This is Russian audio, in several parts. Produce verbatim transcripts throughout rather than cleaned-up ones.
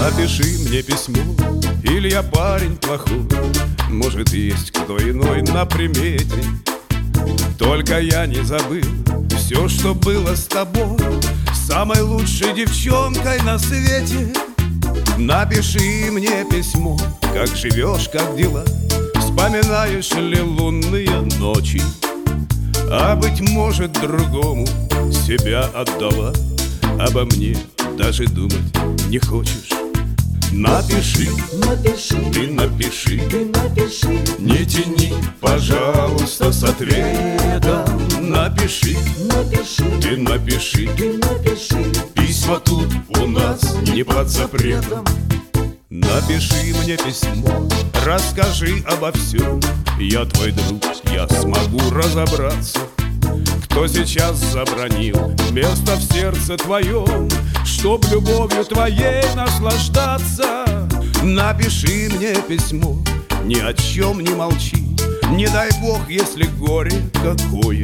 Напиши мне письмо, или я парень плохой, может, есть кто иной на примете. Только я не забыл все, что было с тобой, самой лучшей девчонкой на свете. Напиши мне письмо, как живешь, как дела, вспоминаешь ли лунные ночи, а быть может, другому себя отдала, обо мне даже думать не хочешь. Напиши, напиши, ты напиши, ты напиши, не тяни, пожалуйста, с ответом. Напиши, напиши, ты напиши, ты напиши, письма тут у нас не под запретом. Напиши мне письмо, расскажи обо всем, я твой друг, я смогу разобраться. Кто сейчас забранил место в сердце твоем, чтоб любовью твоей наслаждаться? Напиши мне письмо, ни о чем не молчи, не дай бог, если горе какое,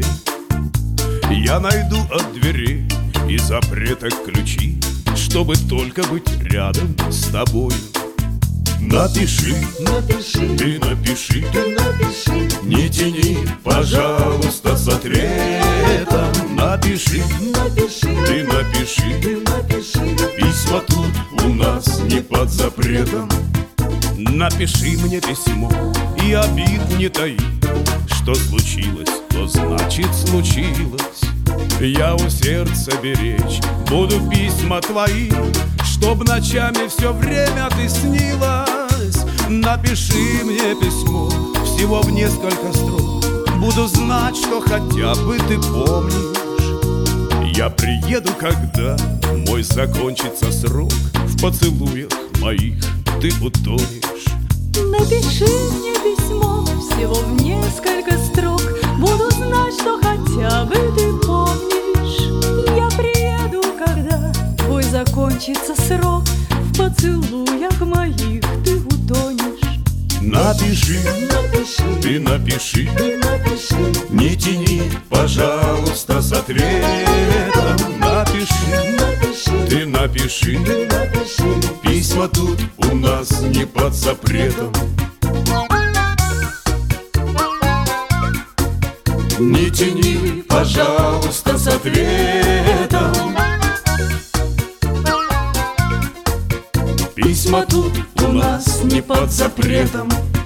я найду от двери и запреток ключи, чтобы только быть рядом с тобою. Напиши, напиши, ты напиши, ты напиши, не тяни, пожалуйста, с ответом. Напиши, напиши, ты напиши, ты напиши, письма тут у нас не под запретом. Напиши мне письмо и обид не таи, что случилось, то значит случилось. Я у сердца беречь буду письма твои, чтоб ночами все время ты снилась. Напиши мне письмо всего в несколько строк, буду знать, что хотя бы ты помнишь. Я приеду, когда мой закончится срок, в поцелуях моих ты утонешь. Напиши мне письмо всего в несколько строк, буду знать, что хотя бы ты помнишь. Я приеду, когда твой закончится срок, в поцелуях моих ты утонешь. Напиши, напиши, ты напиши, ты напиши, не тяни, пожалуйста, с ответом. Напиши, напиши, ты напиши, ты напиши, письма тут у нас не под запретом. Не тяни, пожалуйста, с ответом. Письма тут у нас не под запретом.